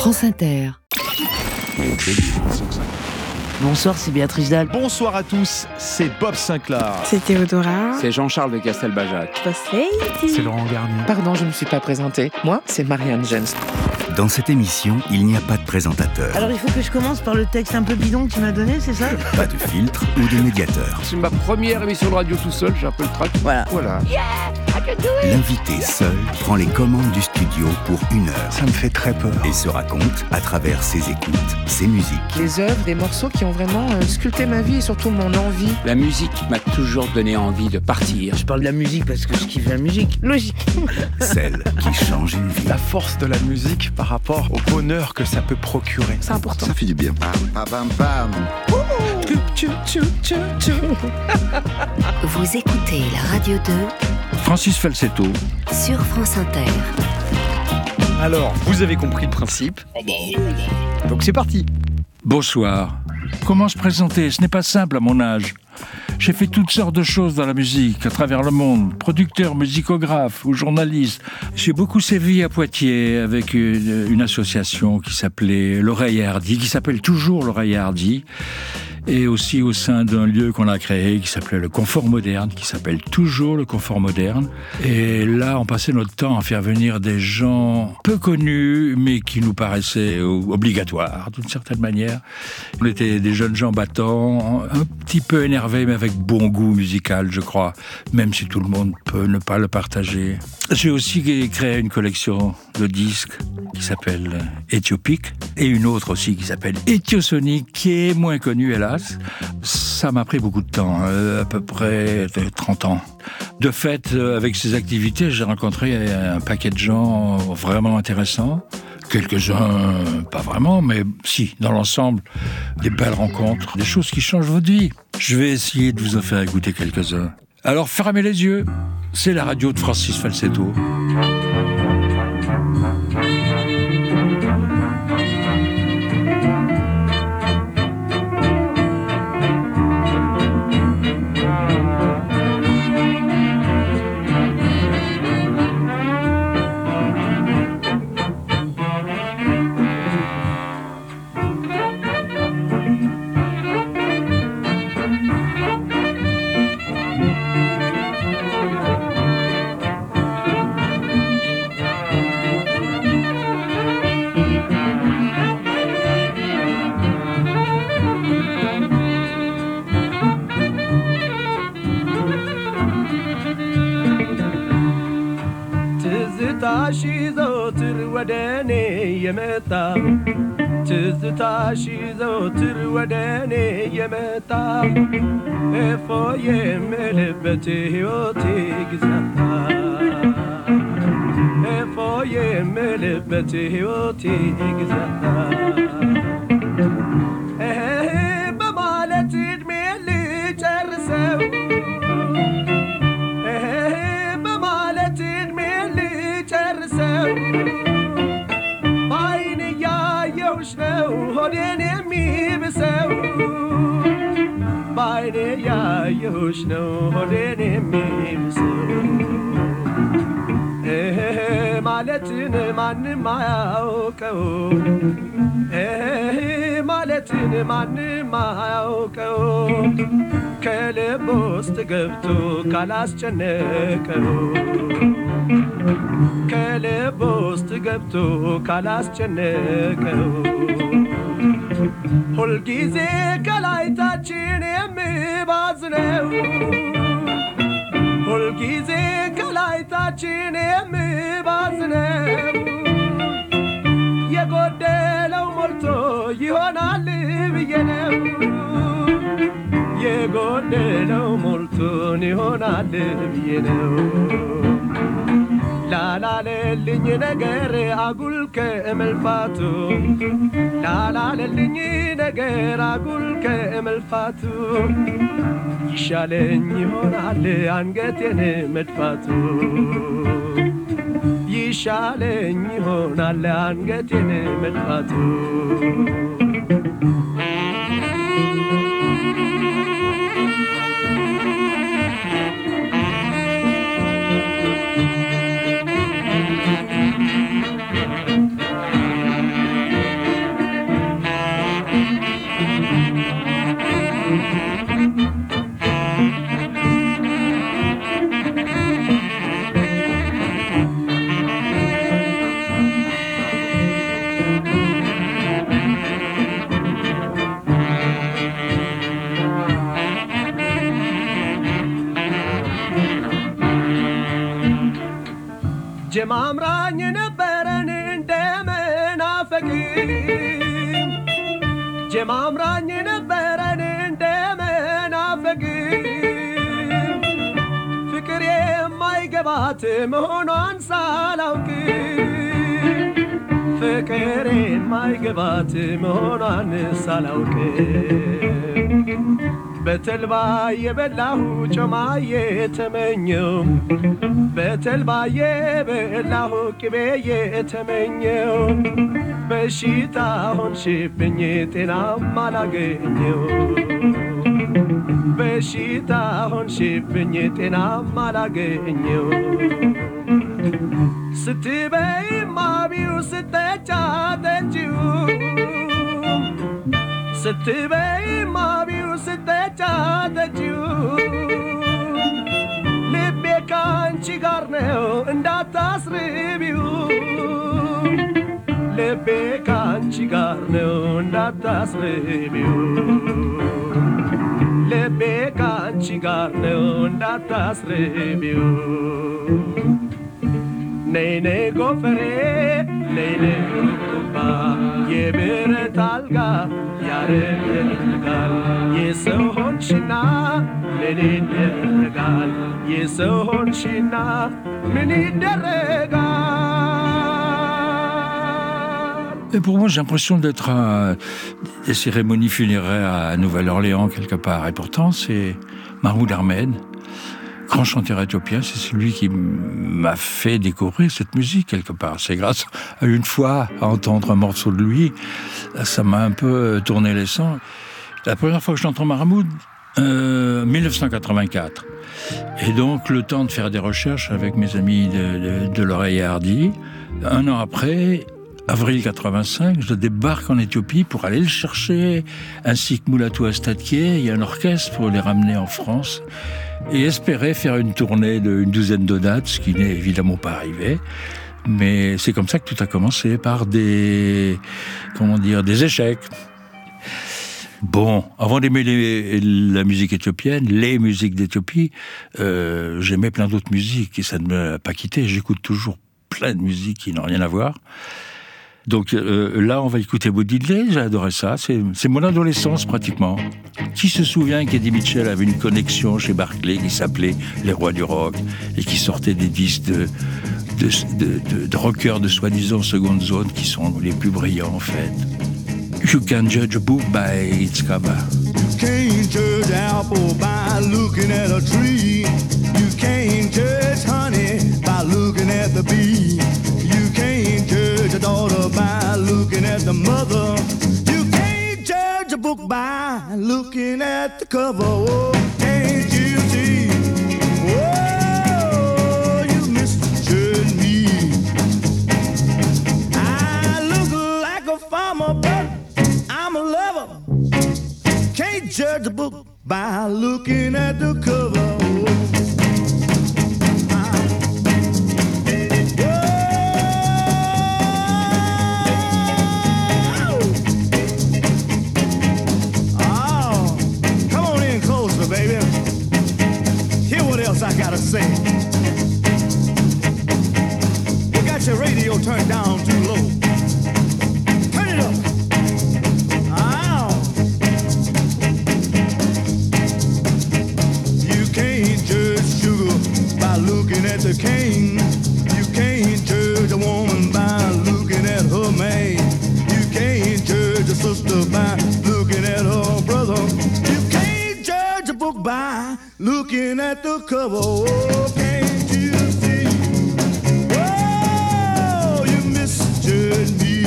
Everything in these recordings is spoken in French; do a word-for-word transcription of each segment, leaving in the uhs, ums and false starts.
France Inter. Bonsoir, c'est Béatrice Dalle. Bonsoir à tous, c'est Bob Sinclair. C'est Théodora. C'est Jean-Charles de Castelbajac. C'est Laurent Garnier. Pardon, je ne me suis pas présentée. Moi, c'est Marianne Jens. Dans cette émission, il n'y a pas de présentateur. Alors il faut que je commence par le texte un peu bidon que tu m'as donné, c'est ça? Pas de filtre ou de médiateur. C'est ma première émission de radio tout seul, j'ai un peu le trac. Voilà. Voilà. Yeah, I can do it. L'invité seul prend les commandes du studio pour une heure. Ça me fait très peur. Et se raconte à travers ses écoutes, ses musiques. Les œuvres, des morceaux qui ont vraiment euh, sculpté ma vie et surtout mon envie. La musique m'a toujours donné envie de partir. Je parle de la musique parce que je kiffe la musique. Logique. Celle qui change une vie. La force de la musique par rapport au bonheur que ça peut procurer. C'est important. Ça fait du bien. Bam, bam, bam. Vous écoutez la Radio deux Francis Falsetto sur France Inter. Alors, vous avez compris le principe. Donc c'est parti. Bonsoir. Comment se présenter? Ce n'est pas simple à mon âge. J'ai fait toutes sortes de choses dans la musique, à travers le monde. Producteur, musicographe ou journaliste. J'ai beaucoup servi à Poitiers avec une, une association qui s'appelait L'Oreille Hardie, qui s'appelle toujours L'Oreille Hardie. Et aussi au sein d'un lieu qu'on a créé qui s'appelait le Confort Moderne, qui s'appelle toujours le Confort Moderne. Et là, on passait notre temps à faire venir des gens peu connus, mais qui nous paraissaient obligatoires, d'une certaine manière. On était des jeunes gens battants, un petit peu énervés, mais avec bon goût musical, je crois, même si tout le monde peut ne pas le partager. J'ai aussi créé une collection de disques qui s'appelle Éthiopique, et une autre aussi qui s'appelle Éthiosonique, qui est moins connue, hélas. Ça m'a pris beaucoup de temps, euh, à peu près trente ans. De fait, euh, avec ces activités, j'ai rencontré un paquet de gens vraiment intéressants. Quelques-uns, pas vraiment, mais si, dans l'ensemble, des belles rencontres, des choses qui changent votre vie. Je vais essayer de vous en faire écouter quelques-uns. Alors, fermez les yeux, c'est la radio de Francis Falsetto. ትዝታሽ ዘወትር ወደኔ የመጣ እፎ የምልበት ሕይወቴ ግዛታ እፎ የምልበት ሕይወቴ ግዛታ በማለት ዕድሜ ልጨርሰው በማለት ዕድሜ ልጨርሰው ነው ሆዴን የሚብሰው ባይኔ ያየሁሽ ነው ሆዴን የሚብሰው እህ ማለትን ማንም አያውቀው እህ ማለትን ማንም አያውቀው ከልብ ውስጥ ገብቶ ካላስጨነቀው ከልብ ውስጥ ገብቶ ካላስጨነቀው ሁልጊዜ ከላይታችን የሚባዝነው ሁልጊዜ ከላይታችን የሚባዝነው የጎደለው ሞልቶ ይሆናል ብዬ ነው የጎደለው ሞልቶን ይሆናል ብዬ ነው ላላለልኝ ነገር አጉል ከመልፋቱ ላላለልኝ ነገር አጉል ከመልፋቱ ይሻለኝ ይሆናል አንገቴን መድፋቱ ይሻለኝ ይሆናል አንገቴን መድፋቱ ጀማምራኝ ነበረን እንደመናፈቅ ጀማምራኝ ነበረን እንደመናፈቅ ፍቅር የማይገባት መሆኗን ሳላውቅ ፍቅር የማይገባት መሆኗን ሳላውቅ በተልባ የበላሁ ጮማ የተመኘው በተልባ የበላሁ ቅቤ የተመኘው በሽታ ሆንሽብኝ ጤናም አላገኘው በሽታ ሆንሽብኝ ጤናም አላገኘው ስትበይ ማቢው ስተጫ ጠጪው ስትበይ ማቢው ስተጫ ጠጪው ልቤ ካንቺ ጋር ነው እንዳታስርቢው ልቤ ካንቺ ጋር ነው እንዳታስርቢው ልቤ ካንቺ ጋር ነው እንዳታስርቢው ነይ ነይ ጎፈሬ ነይ ነይ ቁባ የብረት አልጋ ያረጋል የሰው ሆንሽና ምን ይደረጋል የሰው ሆንሽና ምን ይደረጋል Et pour moi, j'ai l'impression d'être à des cérémonies funéraires à Nouvelle-Orléans, quelque part. Et pourtant, c'est Mahmoud Ahmed, grand chanteur éthiopien. C'est celui qui m'a fait découvrir cette musique, quelque part. C'est grâce à une fois à entendre un morceau de lui, ça m'a un peu tourné les sangs. La première fois que j'entends Mahmoud, euh, dix-neuf cent quatre-vingt-quatre. Et donc, le temps de faire des recherches avec mes amis de, de, de l'Oreille Hardy. Un an après, avril quatre-vingt-cinq, je débarque en Éthiopie pour aller le chercher, ainsi que Moulatou Astatke. Il y a un orchestre pour les ramener en France et espérer faire une tournée d'une douzaine de dates, ce qui n'est évidemment pas arrivé. Mais c'est comme ça que tout a commencé, par des, comment dire, des échecs. Bon, avant d'aimer les, la musique éthiopienne, les musiques d'Éthiopie, euh, j'aimais plein d'autres musiques et ça ne m'a pas quitté. J'écoute toujours plein de musiques qui n'ont rien à voir. Donc euh, là, on va écouter Bodidley, j'ai adoré ça, c'est, c'est mon adolescence pratiquement. Qui se souvient qu'Eddie Mitchell avait une connexion chez Barclay qui s'appelait Les Rois du Rock et qui sortait des disques de, de, de, de, de rockers de soi-disant seconde zone qui sont les plus brillants en fait. You can judge a book by its cover. You can't judge an apple by looking at a tree. You can't judge honey by looking at the bee. You can't judge a daughter by looking at the mother. You can't judge a book by looking at the cover. Oh, can't you see? Oh, you misjudge me. I look like a farmer, but I'm a lover. Can't judge a book by looking at the cover. Oh, come on in closer, baby. Hear what else I gotta say. You got your radio turned down too low. Turn it up. Looking at the cane, you can't judge a woman by looking at her man. You can't judge a sister by looking at her brother. You can't judge a book by looking at the cover. Oh, can't you see? Oh, you misjudge me.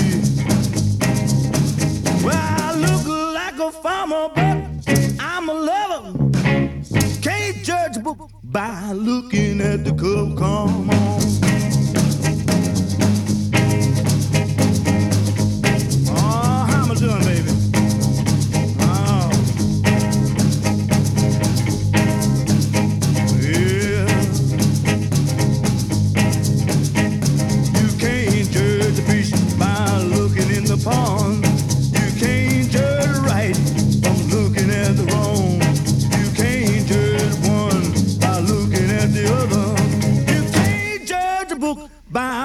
Well, I look like a farmer, but I'm a lover. Can't judge a book by looking at the cover. Come on. Oh, how am I doing, baby? Oh. Yeah. You can't judge the fish by looking in the pond. You can't judge right from looking at the wrong. You can't judge one by looking at the other. You can't judge a book by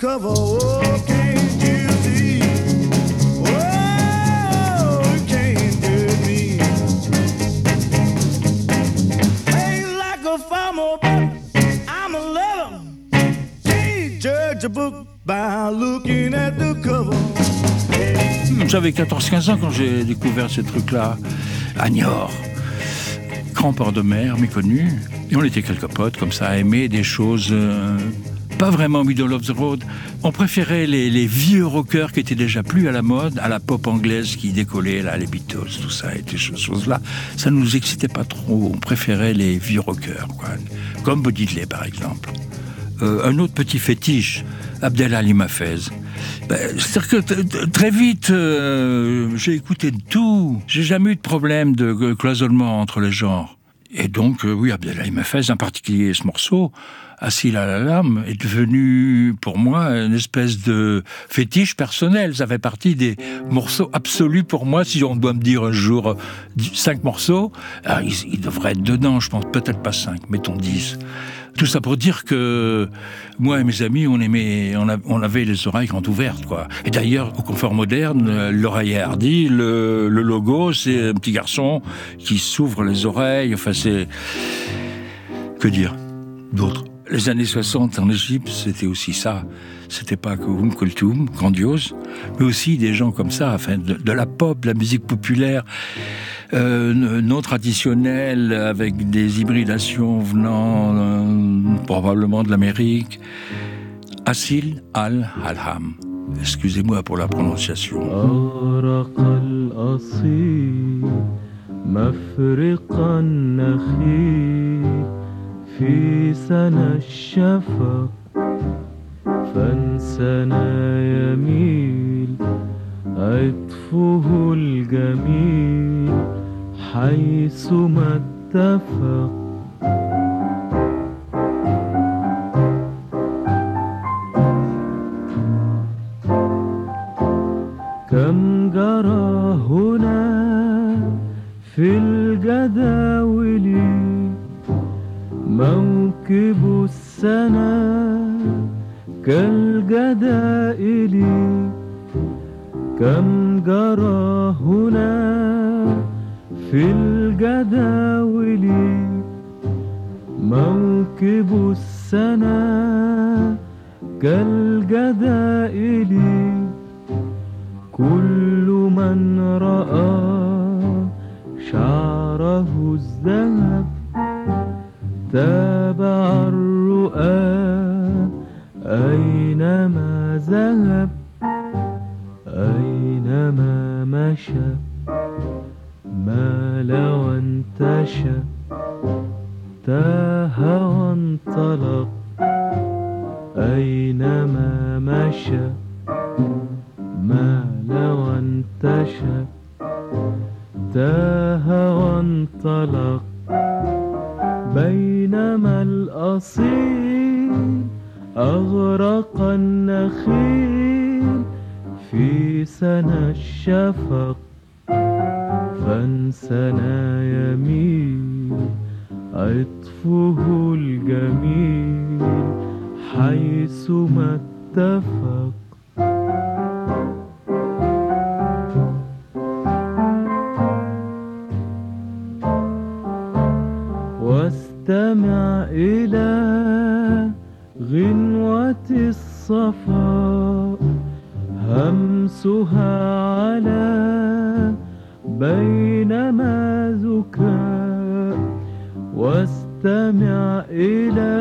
cover. Oh, can't you see? Oh, you can't hurt me. Ain't like a farmer, but I'm a lover. Can't judge a book by looking at the cover. J'avais quatorze quinze ans quand j'ai découvert ce truc-là, à Niort, grand port de mer, méconnu. Et on était quelques potes comme ça, à aimer des choses euh, pas vraiment middle of the road. On préférait les, les vieux rockers qui étaient déjà plus à la mode, à la pop anglaise qui décollait, là, les Beatles, tout ça, et ces choses-là. Ça ne nous excitait pas trop. On préférait les vieux rockers, quoi. Comme Bob Dylan, par exemple. Euh, un autre petit fétiche, Abdelhalim Hafez. Ben, c'est-à-dire que t- t- très vite, euh, j'ai écouté de tout. J'ai jamais eu de problème de cloisonnement entre les genres. Et donc, euh, oui, Abdelhalim Hafez, en particulier ce morceau, Assis à la lame, est devenu pour moi une espèce de fétiche personnel. Ça fait partie des morceaux absolus pour moi. Si on doit me dire un jour cinq morceaux, ah, ils, ils devraient être dedans, je pense, peut-être pas cinq, mettons dix. Tout ça pour dire que moi et mes amis, on aimait, on, a, on avait les oreilles grandes ouvertes, quoi. Et d'ailleurs, au Confort Moderne, l'oreiller hardy, le, le logo, c'est un petit garçon qui s'ouvre les oreilles. Enfin, c'est... Que dire d'autre? Les années soixante en Égypte, c'était aussi ça. C'était pas que Oum Kulthum, grandiose, mais aussi des gens comme ça, enfin, de, de la pop, de la musique populaire, euh, non traditionnelle, avec des hybridations venant euh, probablement de l'Amérique. Asil al-Halham. Excusez-moi pour la prononciation. في سنى الشفق فانسنا يميل عطفه الجميل حيثما اتفق كم جرى هنا في الجداول موكب السنا كالجدائل كم جرى هنا في الجداول موكب السنا كالجدائل كل من رأى شعره الذهب تابع الرؤى أينما ذهب أينما مشى مال وانتشى تاه وانطلق أينما مشى مال وانتشى تاه وانطلق بينما الأصيل أغرق النخيل في سنى الشفق فانسنا يميل عطفه الجميل حيثما اتفق واستمع إلى غنوة الصفا همسها على بينما زكاء واستمع إلى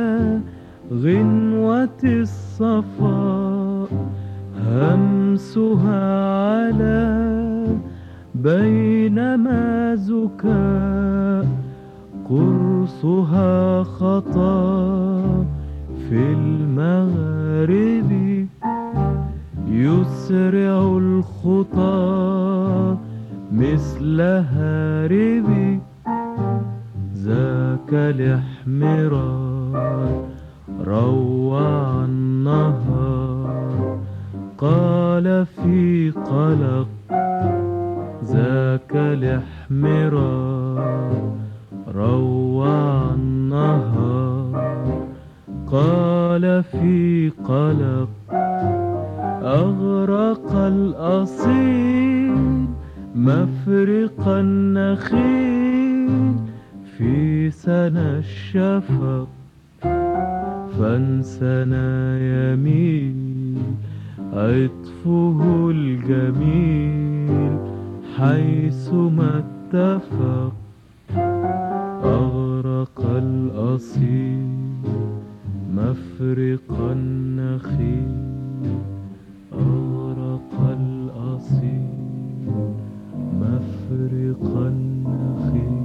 غنوة الصفا همسها على بينما زكاء قرصها خطا في المغرب يسرع الخطى مثل هارب ذاك الاحمرار روع النهار قال في قلق ذاك الاحمرار روع النهار قال قال في قلق أغرق الأصيل مفرق النخيل في سنى الشفق فانسنا يميل عطفه الجميل حيثما اتفق أغرق الأصيل مفرق النخيل أغرق الأصيل مفرق النخيل.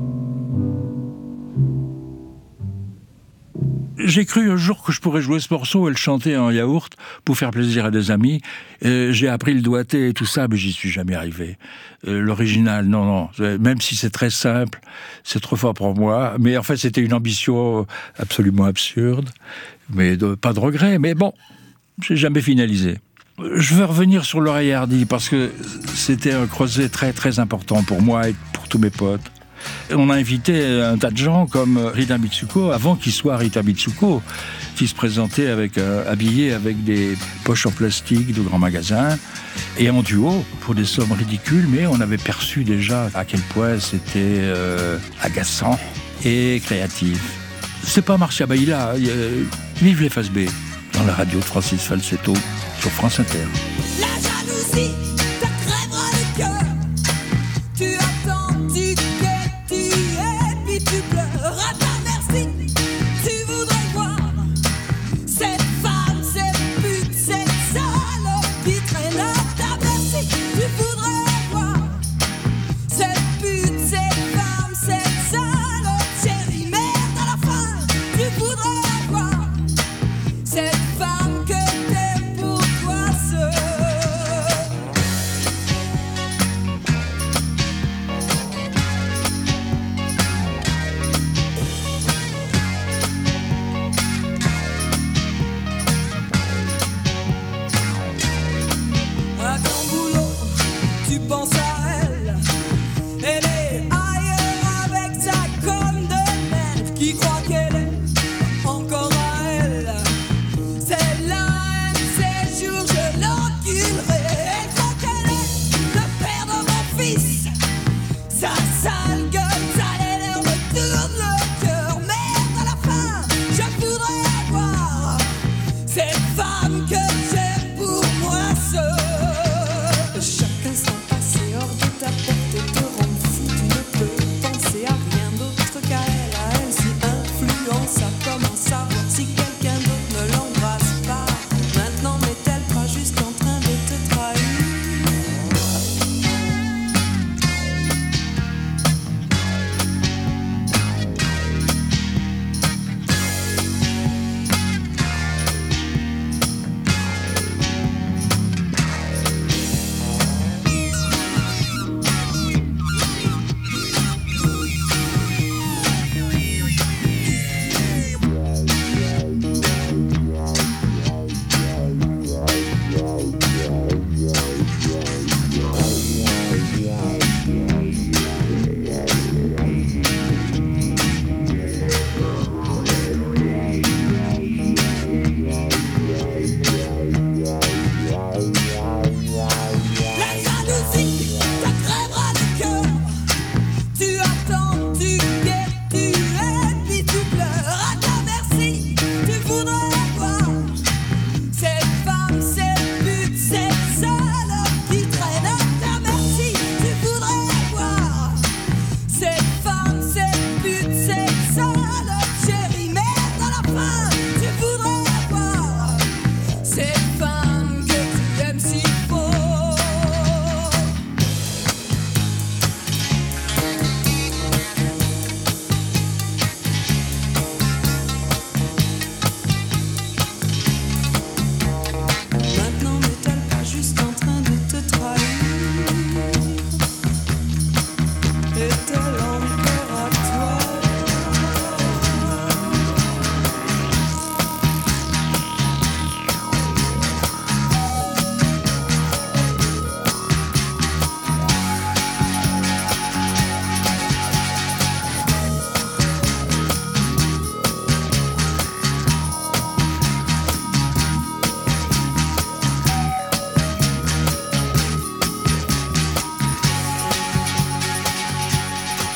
J'ai cru un jour que je pourrais jouer ce morceau et le chanter en yaourt pour faire plaisir à des amis. Euh, j'ai appris le doigté et tout ça, mais j'y suis jamais arrivé. Euh, l'original, non, non. Même si c'est très simple, c'est trop fort pour moi. Mais en fait, c'était une ambition absolument absurde. Mais de, pas de regret. Mais bon, j'ai jamais finalisé. Je veux revenir sur l'oreille hardie parce que c'était un creuset très très important pour moi et pour tous mes potes. On a invité un tas de gens comme Rita Mitsuko, avant qu'il soit Rita Mitsuko, qui se présentait avec, euh, habillé avec des poches en plastique de grands magasins, et en duo, pour des sommes ridicules, mais on avait perçu déjà à quel point c'était euh, agaçant et créatif. C'est pas Marcia Baïla, euh, vive les Faces B, dans la radio de Francis Falsetto, sur France Inter. La jalousie te crèvera le cœur. Tu attends, tu guettes, tu es, puis tu pleures. À ta merci, tu voudrais voir cette femme, cette pute, cette salope qui traîne à ta merci. Tu voudrais voir cette pute, cette femme, cette salope, chérie, merde à la fin. Tu voudrais voir cette femme que t'aimes pour toi seul.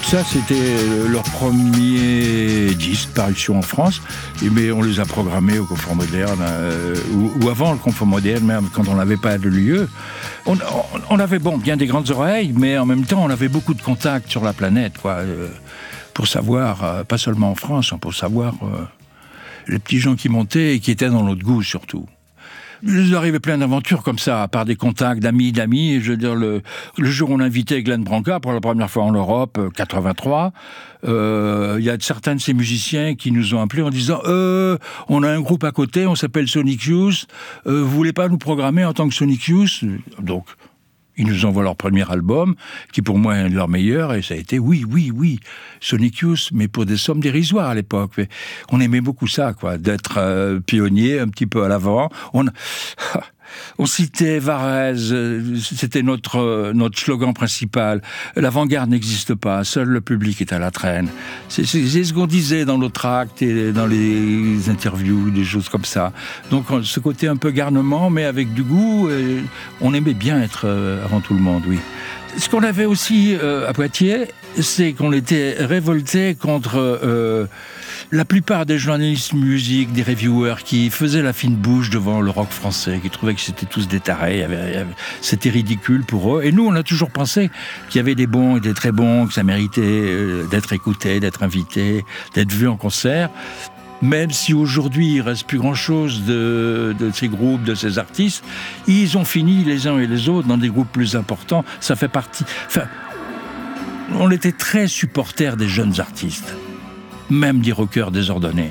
Ça, c'était leur premier disque, parution en France, et, mais on les a programmés au Confort Moderne, euh, ou, ou avant le Confort Moderne, même quand on n'avait pas de lieu. On, on, on avait, bon, bien des grandes oreilles, mais en même temps, on avait beaucoup de contacts sur la planète, quoi, euh, pour savoir, euh, pas seulement en France, hein, pour savoir euh, les petits gens qui montaient et qui étaient dans notre goût, surtout. Il nous arrivait plein d'aventures comme ça, par des contacts d'amis, d'amis. Je veux dire, le, le jour où on invitait Glenn Branca pour la première fois en Europe, euh, quatre-vingt-trois, euh, il y a certains de ces musiciens qui nous ont appelés en disant euh, « On a un groupe à côté, on s'appelle Sonic Youth, euh, vous voulez pas nous programmer en tant que Sonic Youth ?» Donc, ils nous envoient leur premier album, qui pour moi est un de leurs meilleurs, et ça a été oui, oui, oui, Sonic Youth, mais pour des sommes dérisoires à l'époque. Mais on aimait beaucoup ça, quoi, d'être euh, pionnier, un petit peu à l'avant. On, on citait Varèse, c'était notre, notre slogan principal. L'avant-garde n'existe pas, seul le public est à la traîne. C'est, c'est, c'est ce qu'on disait dans nos tracts et dans les interviews, des choses comme ça. Donc ce côté un peu garnement, mais avec du goût, on aimait bien être avant tout le monde, oui. Ce qu'on avait aussi euh, à Poitiers, c'est qu'on était révoltés contre euh, la plupart des journalistes musique, des reviewers qui faisaient la fine bouche devant le rock français, qui trouvaient que c'était tous des tarés, c'était ridicule pour eux. Et nous, on a toujours pensé qu'il y avait des bons et des très bons, que ça méritait euh, d'être écouté, d'être invité, d'être vu en concert. Même si aujourd'hui il ne reste plus grand-chose de, de ces groupes, de ces artistes, ils ont fini les uns et les autres dans des groupes plus importants. Ça fait partie... Enfin, on était très supporters des jeunes artistes, même des rockers désordonnés.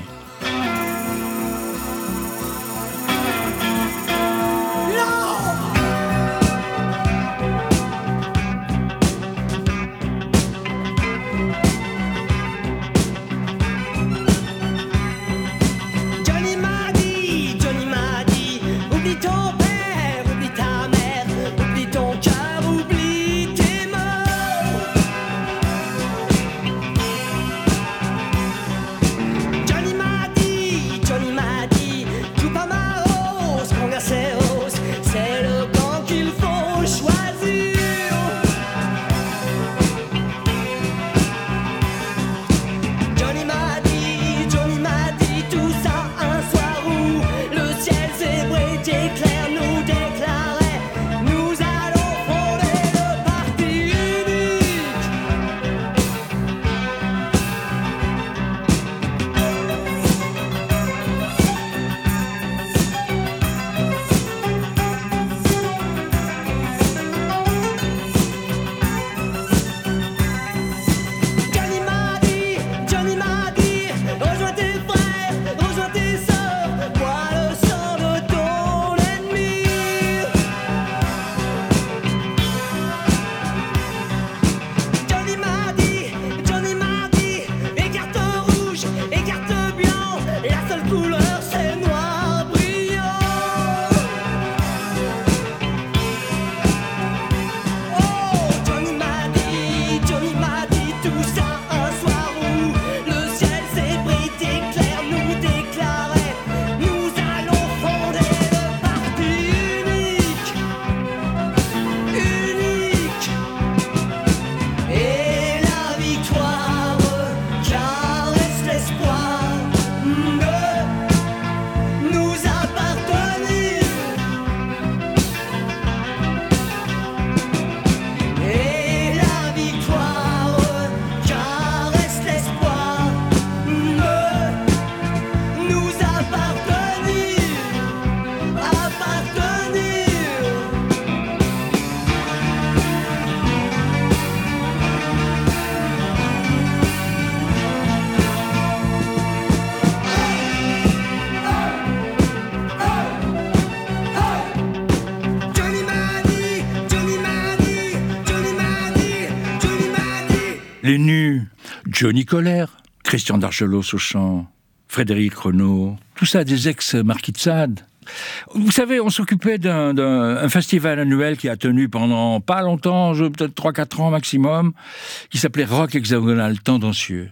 Les Nus, Johnny Colère, Christian Dargelos au chant, Frédéric Renaud, tout ça des ex-Marquis de Sade. Vous savez, on s'occupait d'un, d'un un festival annuel qui a tenu pendant pas longtemps, peut-être trois quatre ans maximum, qui s'appelait Rock Hexagonal Tendancieux.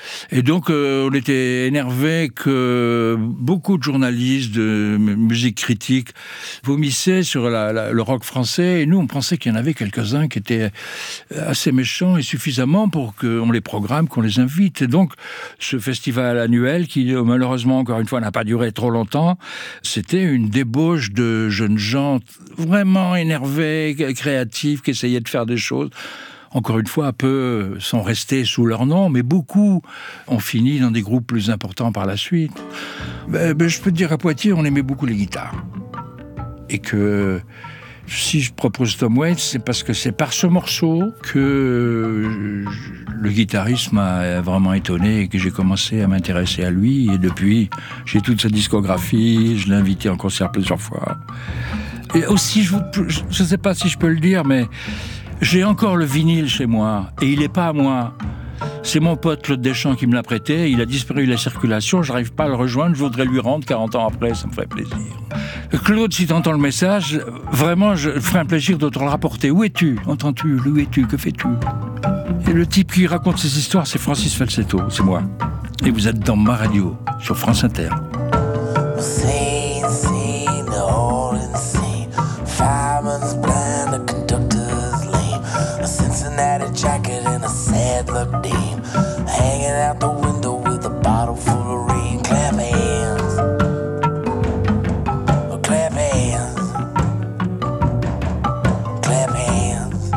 Et donc, euh, on était énervés que beaucoup de journalistes de musique critique vomissaient sur la, la, le rock français. Et nous, on pensait qu'il y en avait quelques-uns qui étaient assez méchants et suffisamment pour qu'on les programme, qu'on les invite. Et donc, ce festival annuel, qui malheureusement, encore une fois, n'a pas duré trop longtemps, c'était une débauche de jeunes gens vraiment énervés, créatifs, qui essayaient de faire des choses. Encore une fois, peu sont restés sous leur nom, mais beaucoup ont fini dans des groupes plus importants par la suite. Ben, ben, je peux te dire, à Poitiers, on aimait beaucoup les guitares. Et que si je propose Tom Waits, c'est parce que c'est par ce morceau que le guitariste m'a vraiment étonné et que j'ai commencé à m'intéresser à lui. Et depuis, j'ai toute sa discographie, je l'ai invité en concert plusieurs fois. Et aussi, je ne sais pas si je peux le dire, mais j'ai encore le vinyle chez moi, et il n'est pas à moi. C'est mon pote Claude Deschamps qui me l'a prêté, il a disparu de la circulation, je n'arrive pas à le rejoindre, je voudrais lui rendre quarante ans après, ça me ferait plaisir. Claude, si tu entends le message, vraiment, je ferais un plaisir de te le rapporter. Où es-tu ? Entends-tu ? Où es-tu ? Que fais-tu ? Et le type qui raconte ces histoires, c'est Francis Falsetto, c'est moi. Et vous êtes dans ma radio, sur France Inter. Jacket and a sad luck dame, hanging out the window with a bottle full of rain. Clap hands, oh, clap hands, clap hands,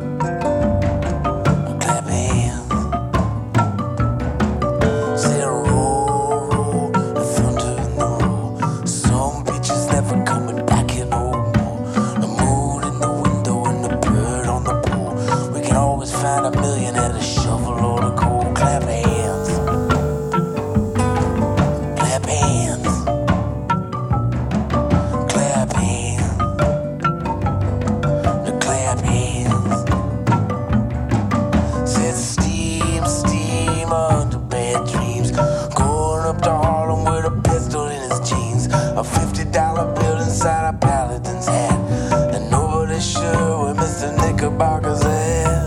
oh, clap hands. Say roll, roll, the thunder in the roll. Some bitches never coming back here no more. The moon in the window and the bird on the pole. We can always find a million at a shovel or a cold. Clap hands, clap hands, clap hands, the clap hands. Said steam, steam under bad dreams. Going up to Harlem with a pistol in his jeans. A fifty dollar bill inside a Paladin's hat. And nobody's sure where Mister Knickerbocker's at.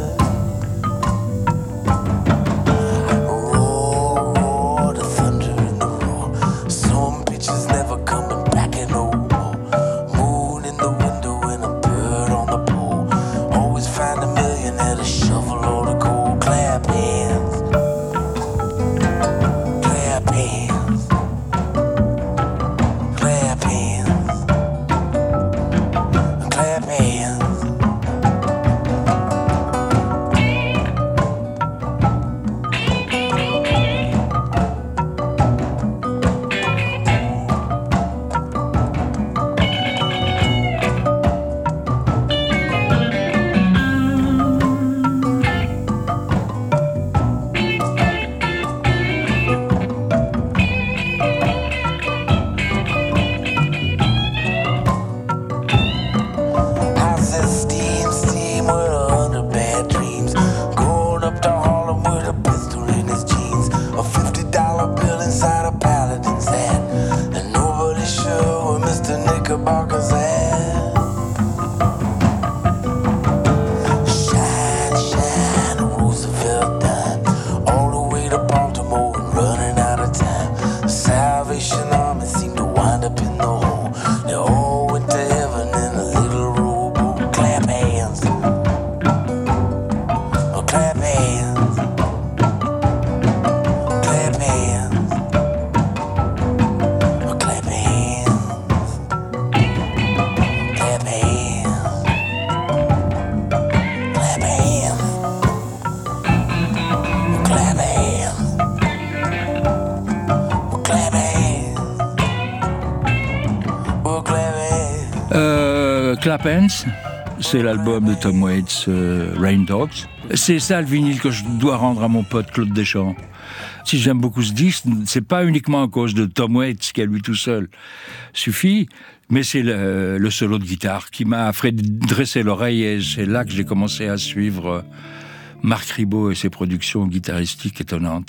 Clap Hands, c'est l'album de Tom Waits, euh, Rain Dogs. C'est ça le vinyle que je dois rendre à mon pote Claude Deschamps. Si j'aime beaucoup ce disque, c'est pas uniquement à cause de Tom Waits, qui à lui tout seul suffit, mais c'est le, le solo de guitare qui m'a fait dresser l'oreille, et c'est là que j'ai commencé à suivre Marc Ribot et ses productions guitaristiques étonnantes.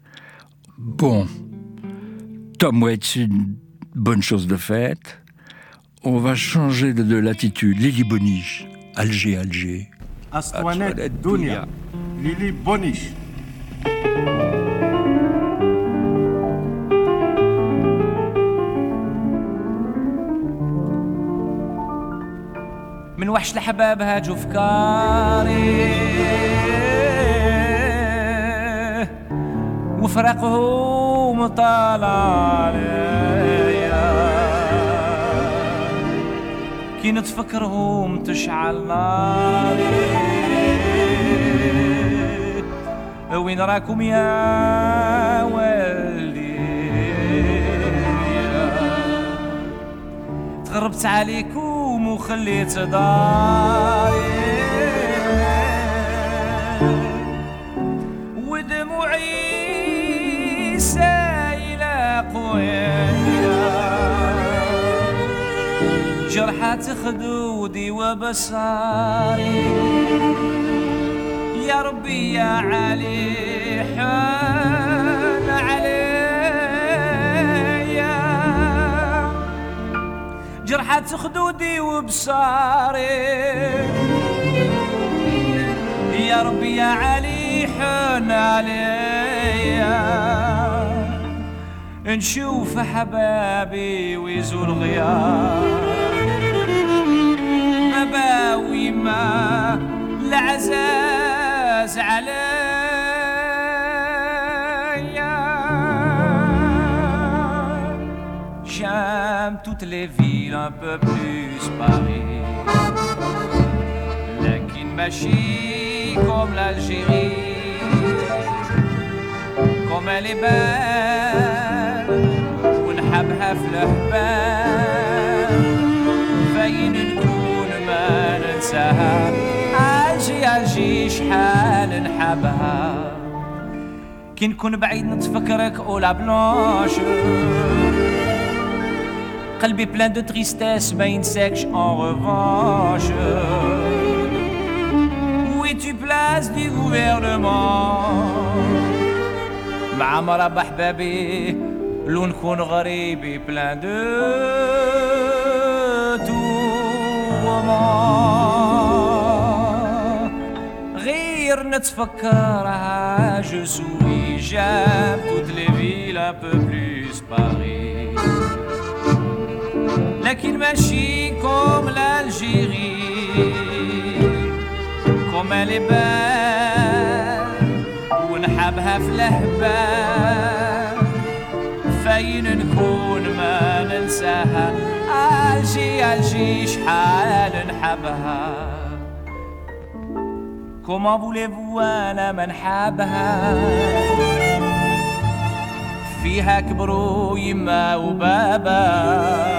Bon, Tom Waits, c'est une bonne chose de faite. On va changer de, de latitude. Lili Boniche, Alger, Alger. Astouanet Dounia, Lili Boniche. من وحش الحباب هاجوا فكاري وفرقهم طالع عليا كي نتفكرهم تشعل ناري وين راكم يا والدي تغربت عليكم وخليت داري ودموعي سايلة قوية جرحات خدودي وبصاري يا ربي يا علي حان عليا جرحات خدودي وبصاري يا ربي يا علي حان عليا نشوف حبابي ويزول غيار مباوي ما العزاز عليا j'aime toutes les villes un peu plus Paris لكن ماشي comme l'Algérie comme elle est belle ونحبها في الهبال فين نكون ما ننساها ألجي ألجي شحال نحبها كي نكون بعيد نتفكرك أولا بلانش قلبي بلان دو تريستيس ما ينساكش en revanche où es-tu place du gouvernement مع مرحبا حبابي لو نكون غريبي بلان دو غير نتفكرها je souris j'aime toutes les villes un peu plus Paris لكن ماشي comme l'Algérie comme elle est belle ونحبها في الهبال فين نكون ما ننساها ألجي ألجي شحال نحبها Comment voulez-vous أنا ما نحبها فيها كبروا يما وبابا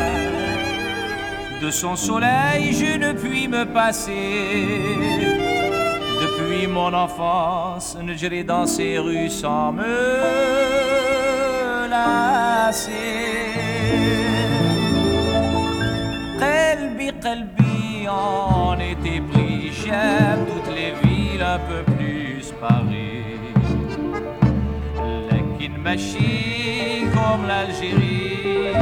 De son soleil je ne puis me passer Depuis mon enfance نجري dans ces rues sans me قلبي قلبي en était pris j'aime toutes les villes un peu plus Paris لكن ماشي comme l'Algérie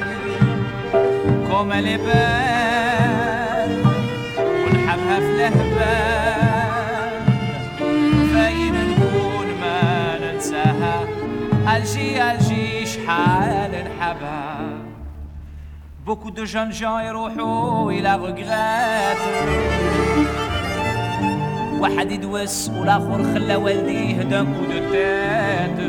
comme elle est belle ونحبها في الهبال فين نكون ما ننساها Alger, Alger, شحال نحبها Beaucoup de jeunes gens يروحوا إلى regrettent واحد يدوس والآخر خلى والديه d'un coup de tête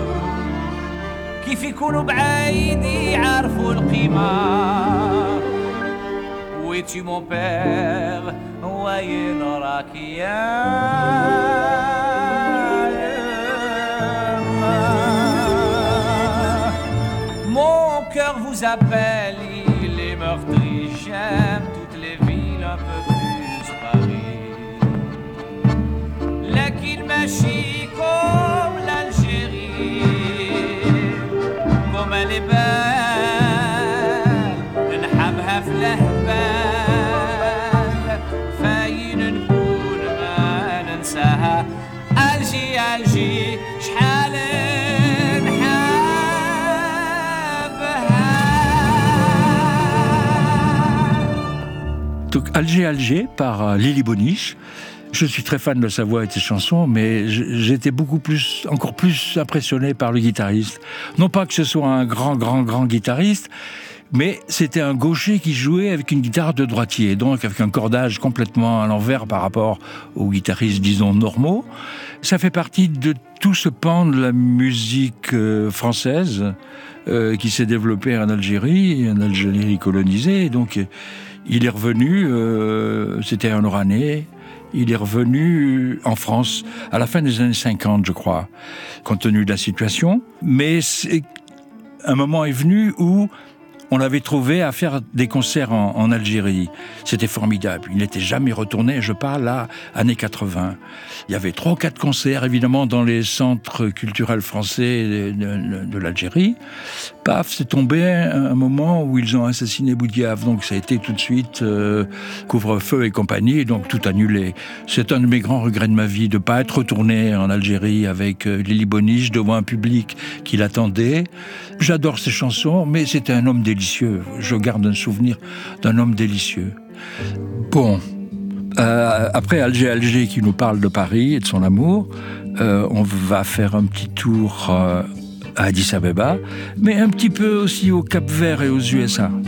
كيف يكونوا بعيد يعرفوا القيمة Où es-tu mon père وين راك يا Mon cœur vous appelle, il est meurtri. J'aime toutes les villes un peu plus Paris. Lakin machi comme l'Algérie, comme elle est belle, نحبها في الهبال. فاين نكون ما ننساها. ألجي ألجي شحال Donc Alger, Alger par Lily Boniche. Je suis très fan de sa voix et de ses chansons, mais j'étais beaucoup plus, encore plus impressionné par le guitariste. Non pas que ce soit un grand, grand, grand guitariste, Mais c'était un gaucher qui jouait avec une guitare de droitier, donc avec un cordage complètement à l'envers par rapport aux guitaristes, disons, normaux. Ça fait partie de tout ce pan de la musique euh, française euh, qui s'est développé en Algérie, en Algérie colonisée. Donc, il est revenu, euh, c'était un Oranais, il est revenu en France à la fin des années cinquante, je crois, compte tenu de la situation. Mais c'est, un moment est venu où on l'avait trouvé à faire des concerts en, en Algérie. C'était formidable. Il n'était jamais retourné. Je parle là, années quatre-vingts. Il y avait trois ou quatre concerts, évidemment, dans les centres culturels français de, de, de l'Algérie. Paf, c'est tombé un moment où ils ont assassiné Boudiaf. Donc ça a été tout de suite euh, couvre-feu et compagnie, donc tout annulé. C'est un de mes grands regrets de ma vie, de ne pas être retourné en Algérie avec euh, Lili Boniche devant un public qui l'attendait. J'adore ses chansons, mais c'était un homme délicieux. Je garde un souvenir d'un homme délicieux. Bon, euh, après Alger Alger qui nous parle de Paris et de son amour, euh, on va faire un petit tour euh, à Addis Abeba, mais un petit peu aussi au Cap-Vert et aux U S A.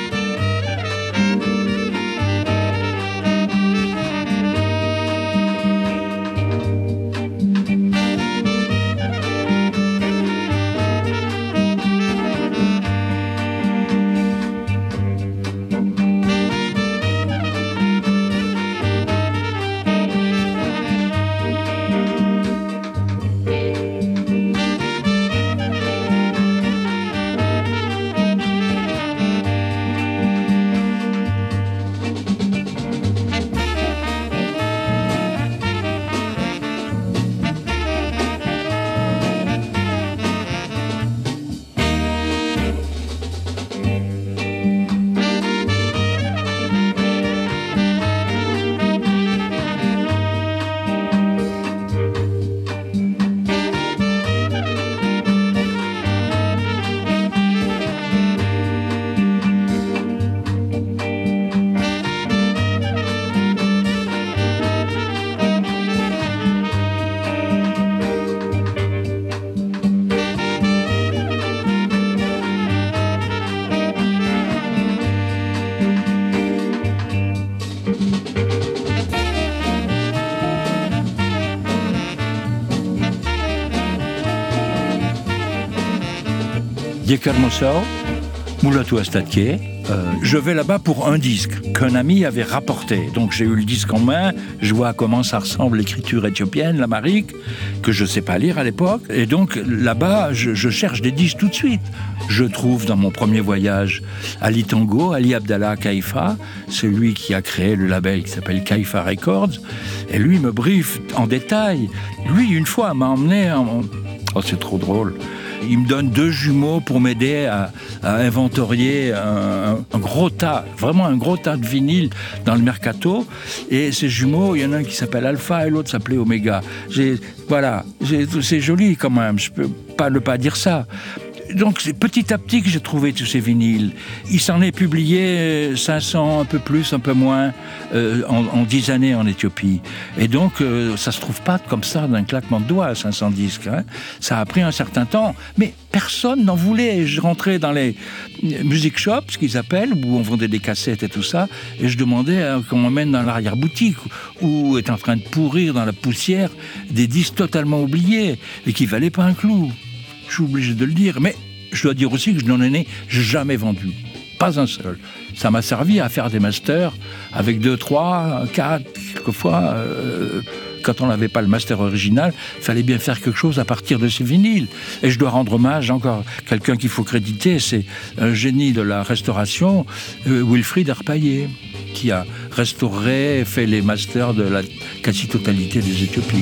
Yeker Mossao, Moulatou Astatke. Euh, je vais là-bas pour un disque qu'un ami avait rapporté. Donc j'ai eu le disque en main, je vois comment ça ressemble l'écriture éthiopienne, l'amharique, que je ne sais pas lire à l'époque. Et donc là-bas, je, je cherche des disques tout de suite. Je trouve dans mon premier voyage Ali Tango, Ali Abdallah Kaifa, celui qui a créé le label qui s'appelle Kaifa Records. Et lui me briefe en détail. Lui, une fois, m'a emmené en... Oh, c'est trop drôle. Il me donne deux jumeaux pour m'aider à, à inventorier un, un gros tas, vraiment un gros tas de vinyles dans le mercato. Et ces jumeaux, il y en a un qui s'appelle Alpha et l'autre s'appelait Omega. J'ai, voilà, j'ai, c'est joli quand même, je peux pas ne pas dire ça. Donc c'est petit à petit que j'ai trouvé tous ces vinyles. Il s'en est publié cinq cents, un peu plus, un peu moins, euh, en, en dix années en Éthiopie. Et donc euh, ça se trouve pas comme ça d'un claquement de doigts, cinq cents disques. Hein. Ça a pris un certain temps, mais personne n'en voulait. Je rentrais dans les music shops, ce qu'ils appellent, où on vendait des cassettes et tout ça, et je demandais euh, qu'on m'emmène dans l'arrière-boutique, où est en train de pourrir dans la poussière des disques totalement oubliés, et qui valaient pas un clou. Je suis obligé de le dire, mais je dois dire aussi que je n'en ai jamais vendu. Pas un seul. Ça m'a servi à faire des masters avec deux, trois, quatre, quelquefois. Euh, quand on n'avait pas le master original, il fallait bien faire quelque chose à partir de ces vinyles. Et je dois rendre hommage encore à quelqu'un qu'il faut créditer, c'est un génie de la restauration, euh, Wilfried Arpaillé, qui a restauré, fait les masters de la quasi-totalité des Éthiopies.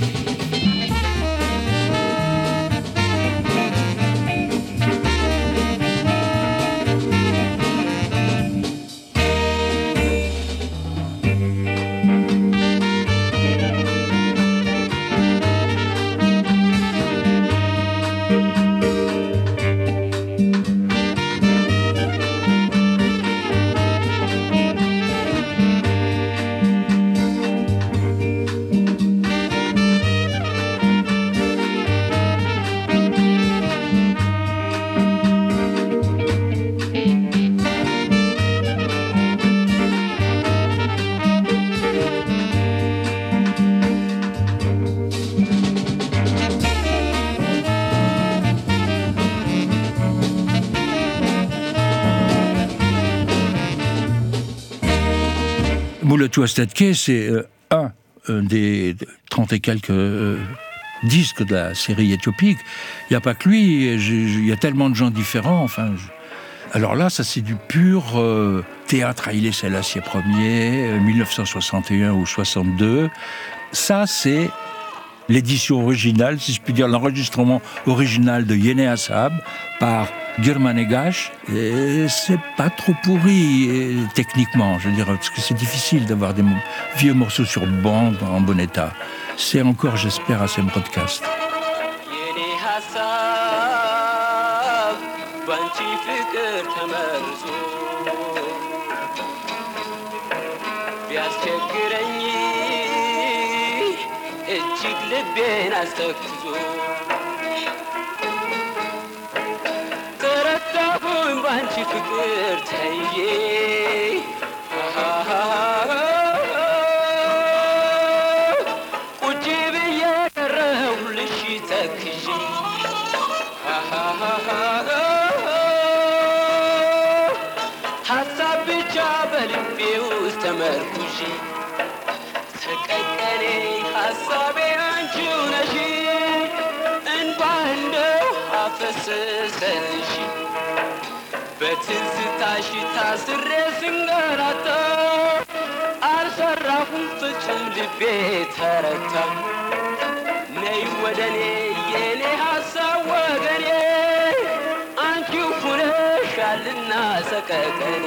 Mulatu Astatke, c'est euh, un euh, des trente et quelques euh, disques de la série éthiopique. Il n'y a pas que lui, il y a tellement de gens différents. Enfin, je... Alors là, ça c'est du pur euh, théâtre Haïlé Sélassié Ier, euh, mille neuf cent soixante et un ou soixante-deux. Ça, c'est l'édition originale, si je puis dire, l'enregistrement original de Yene Asab par Girma Negash. Et c'est pas trop pourri et, techniquement, je veux dire, parce que c'est difficile d'avoir des vieux morceaux sur bande en bon état. C'est encore, j'espère, assez broadcast. ልቤን አስተክዞ ተረታሁኝ ባንቺ ፍቅር ተይዤ ቁጭ ብዬ ቀረሁልሽ ተክዤ ሀሳብ ብቻ በልቤ ውስጥ ተመርኩዤ ተቀቀኔ ሀሳቤ አንቺው ነሽ እንባ እንደው አፈሰሰልሽ በትዝታሽ ታስሬ ስንገላታ አልሰራሁም ፍጹም ልቤ ተረታ ነይ ወደኔ የኔ ሀሳብ ወገኔ አንቺው ሁነሻልና ሰቀቀኔ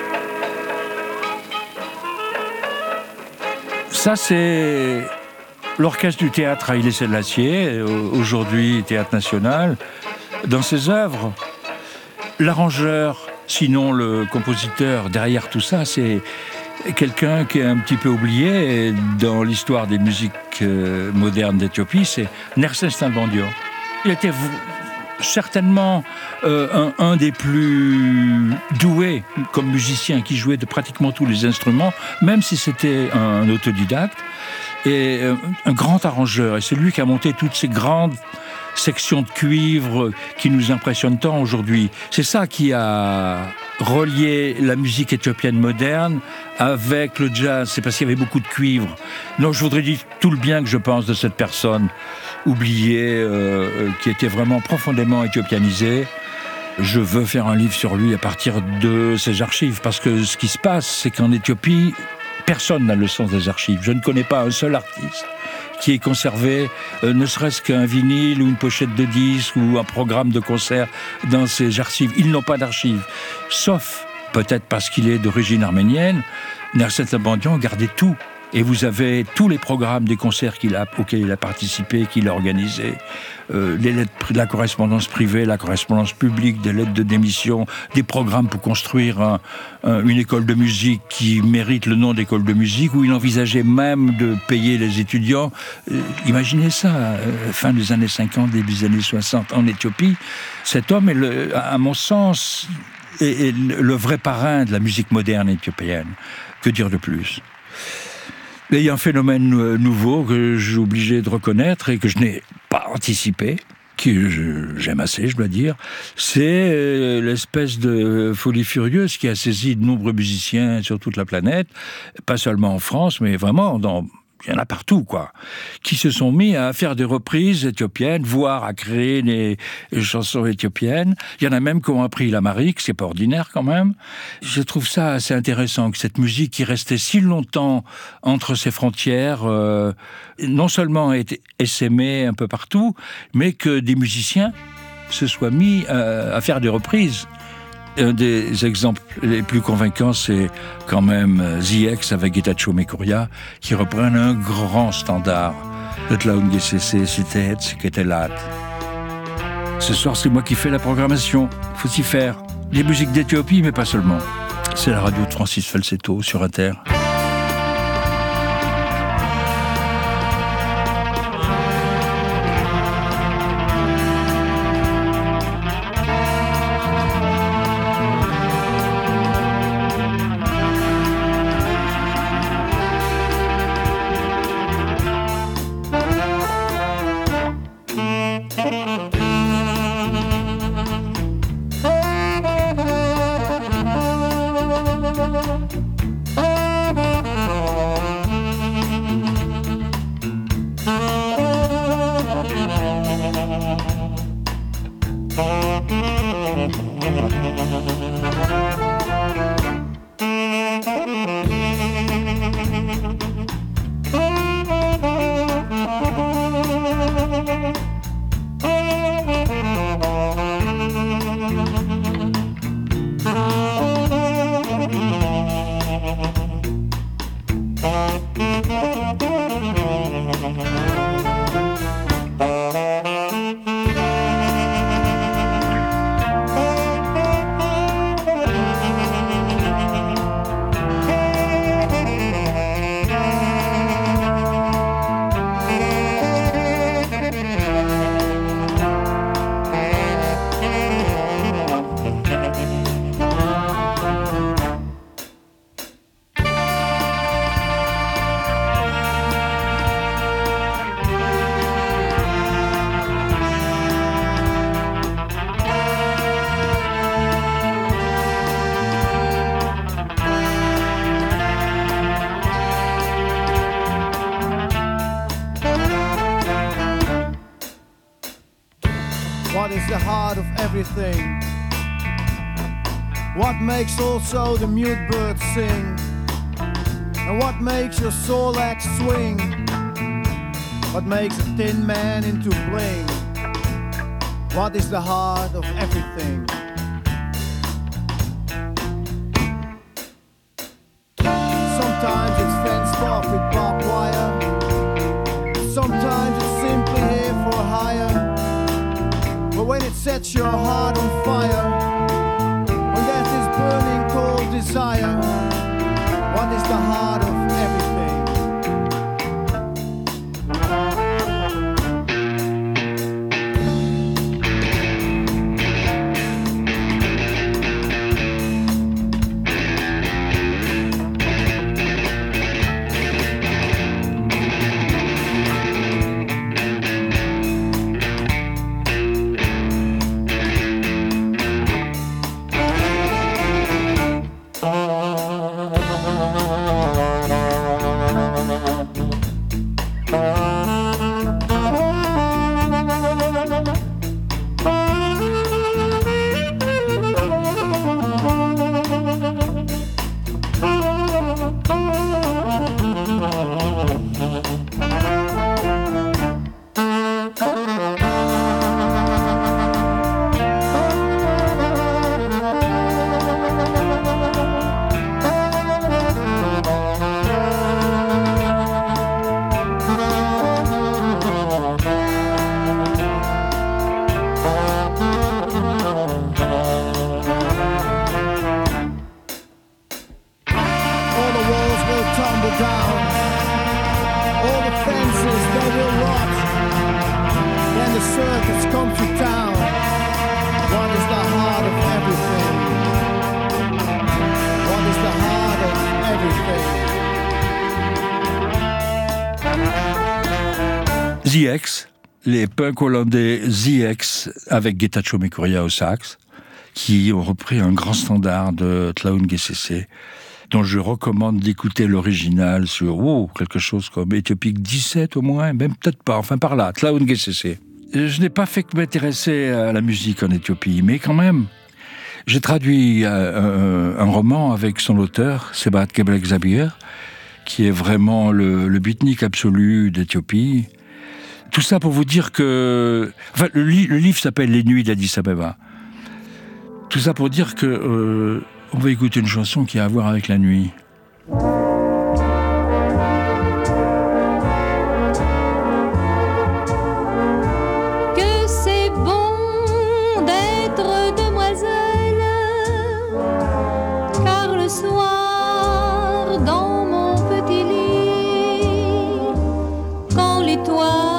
Ça, c'est l'orchestre du théâtre Haïlé Sélassié, aujourd'hui Théâtre National. Dans ses œuvres, l'arrangeur, sinon le compositeur derrière tout ça, c'est quelqu'un qui est un petit peu oublié dans l'histoire des musiques modernes d'Éthiopie, c'est Nerses Nalbandian. Il était certainement euh, un, un des plus doués comme musicien, qui jouait de pratiquement tous les instruments, même si c'était un autodidacte, et euh, un grand arrangeur. Et c'est lui qui a monté toutes ces grandes sections de cuivre qui nous impressionnent tant aujourd'hui. C'est ça qui a relié la musique éthiopienne moderne avec le jazz. C'est parce qu'il y avait beaucoup de cuivre. Non, je voudrais dire tout le bien que je pense de cette personne oubliée, euh, qui était vraiment profondément éthiopianisée. Je veux faire un livre sur lui à partir de ses archives, parce que ce qui se passe, c'est qu'en Éthiopie, personne n'a le sens des archives. Je ne connais pas un seul artiste qui ait conservé euh, ne serait-ce qu'un vinyle ou une pochette de disque ou un programme de concert dans ses archives. Ils n'ont pas d'archives, sauf peut-être parce qu'il est d'origine arménienne. Nerses Nalbandian gardait tout. Et vous avez tous les programmes des concerts qu'il a, auxquels il a participé, qu'il a organisés, euh, les lettres, la correspondance privée, la correspondance publique, des lettres de démission, des programmes pour construire un, un, une école de musique qui mérite le nom d'école de musique, où il envisageait même de payer les étudiants. Euh, imaginez ça, euh, fin des années cinquante, début des années soixante, en Éthiopie. Cet homme, est le, à mon sens, est, est le vrai parrain de la musique moderne éthiopienne. Que dire de plus ? Et il y a un phénomène nouveau que j'ai obligé de reconnaître et que je n'ai pas anticipé, que j'aime assez, je dois dire, c'est l'espèce de folie furieuse qui a saisi de nombreux musiciens sur toute la planète, pas seulement en France, mais vraiment dans... Il y en a partout, quoi, qui se sont mis à faire des reprises éthiopiennes, voire à créer des chansons éthiopiennes. Il y en a même qui ont appris l'amharique, c'est pas ordinaire quand même. Je trouve ça assez intéressant que cette musique qui restait si longtemps entre ses frontières, euh, non seulement ait été essaimée un peu partout, mais que des musiciens se soient mis à, à faire des reprises. Un des exemples les plus convaincants, c'est quand même Z X avec Getachew Mekuria, qui reprennent un grand standard. Le Tlaoun Gesese, Sitet, Ketelat. Ce soir, c'est moi qui fais la programmation. Faut s'y faire. Les musiques d'Éthiopie, mais pas seulement. C'est la radio de Francis Falsetto sur Inter. Oh What is the heart of everything? What makes also the mute bird sing? And what makes your soul axe swing? What makes a thin man into bling? What is the heart of everything? Sometimes it's fenced off with barbed wire. Sometimes it's simply here for hire. But when it sets your heart on fire, when there's this burning cold desire, what is the heart of everything? The X, les punks hollandais The X avec Getachew Mecuria au sax, qui ont repris un grand standard de Tlaoun G C C, dont je recommande d'écouter l'original sur oh, quelque chose comme Éthiopique dix-sept au moins, même peut-être pas, enfin par là, Tlaoun G C C. Je n'ai pas fait que m'intéresser à la musique en Éthiopie, mais quand même, j'ai traduit euh, un roman avec son auteur, Sebat Gebre Xabir, qui est vraiment le, le beatnik absolu d'Éthiopie. Tout ça pour vous dire que... Enfin, le, li- le livre s'appelle Les Nuits d'Addis Abeba. Tout ça pour dire que euh, on va écouter une chanson qui a à voir avec la nuit. Que c'est bon d'être demoiselle, car le soir dans mon petit lit, quand l'étoile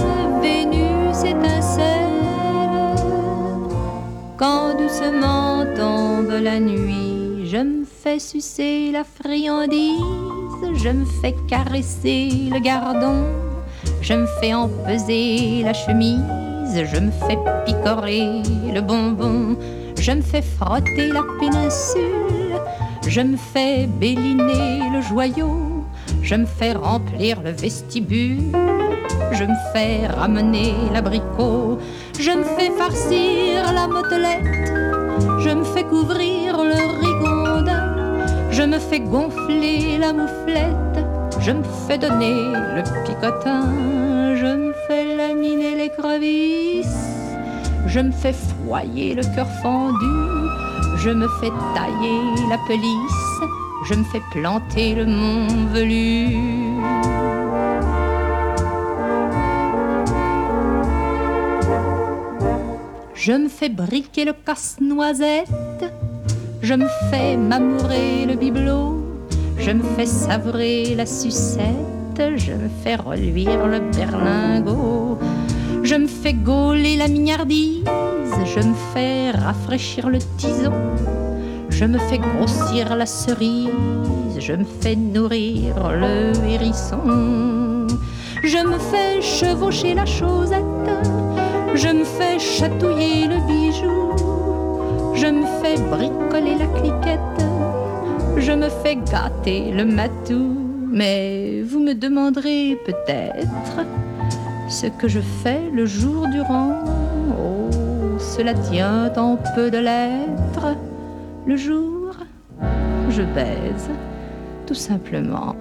quand doucement tombe la nuit, je me fais sucer la friandise, je me fais caresser le gardon, je me fais empeser la chemise, je me fais picorer le bonbon, je me fais frotter la péninsule, je me fais béliner le joyau, je me fais remplir le vestibule, je me fais ramener l'abricot, je me fais farcir la motelette, je me fais couvrir le rigondin, je me fais gonfler la mouflette, je me fais donner le picotin, je me fais laminer l'écrevisse, je me fais foyer le cœur fendu, je me fais tailler la pelisse, je me fais planter le mont velu. Je me fais briquer le casse-noisette, je me fais m'amourer le bibelot, je me fais savrer la sucette, je me fais reluire le berlingot, je me fais gauler la mignardise, je me fais rafraîchir le tison, je me fais grossir la cerise, je me fais nourrir le hérisson, je me fais chevaucher la chaussette, je me fais chatouiller le bijou, je me fais bricoler la cliquette, je me fais gâter le matou. Mais vous me demanderez peut-être ce que je fais le jour durant. Oh, cela tient en peu de lettres. Le jour, je baise, tout simplement.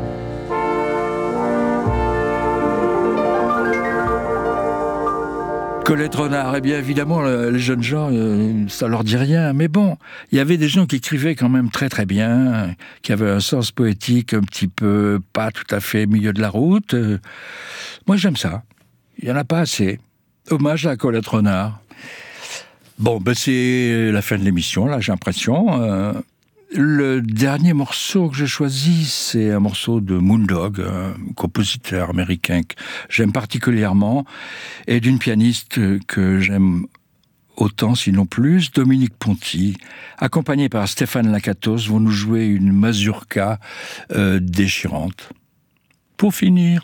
Colette Renard, eh bien évidemment, les jeunes gens, ça leur dit rien, mais bon, il y avait des gens qui écrivaient quand même très très bien, qui avaient un sens poétique un petit peu, pas tout à fait milieu de la route. Moi j'aime ça, il n'y en a pas assez. Hommage à Colette Renard. Bon, ben c'est la fin de l'émission, là, j'ai l'impression. Euh, le dernier morceau que j'ai choisi, c'est un morceau de Moondog, un compositeur américain que j'aime particulièrement, et d'une pianiste que j'aime autant, sinon plus, Dominique Ponty, accompagnée par Stéphane Lakatos, vont nous jouer une mazurka euh, déchirante. Pour finir...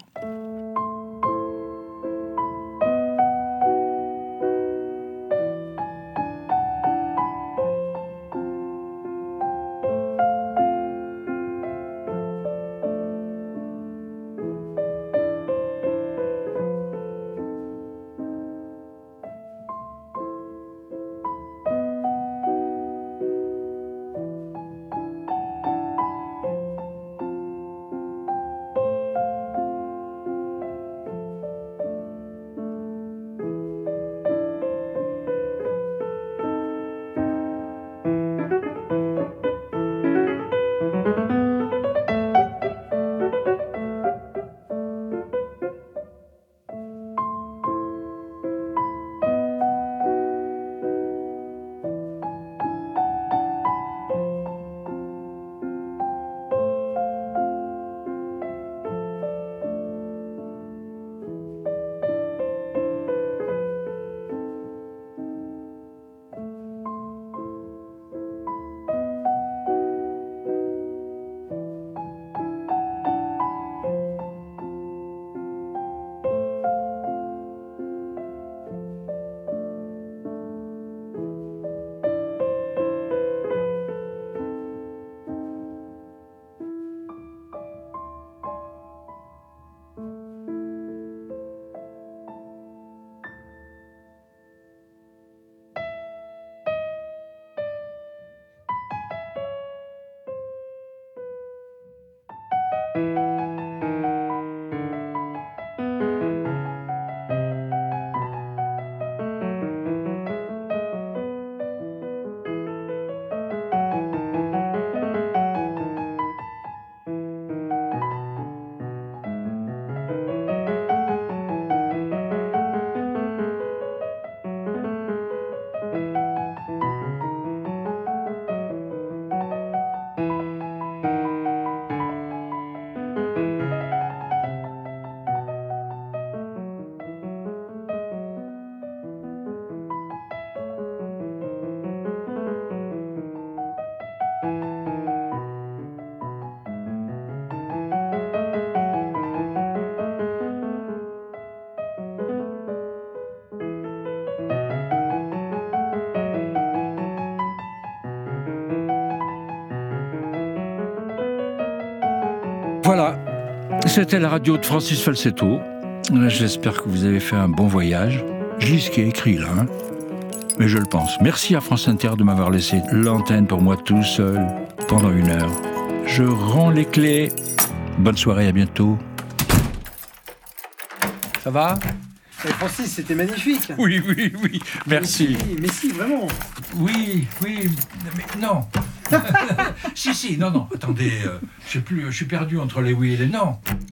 Voilà, c'était la radio de Francis Falsetto. J'espère que vous avez fait un bon voyage. Je lis ce qui est écrit là, hein. Mais je le pense. Merci à France Inter de m'avoir laissé l'antenne pour moi tout seul pendant une heure. Je rends les clés. Bonne soirée, à bientôt. Ça va ? Eh, Francis, c'était magnifique. Oui, oui, oui, merci. Mais si, mais si, vraiment. Oui, oui, mais non. Si, si, non, non, attendez, euh, je sais plus, je suis perdu entre les oui et les non.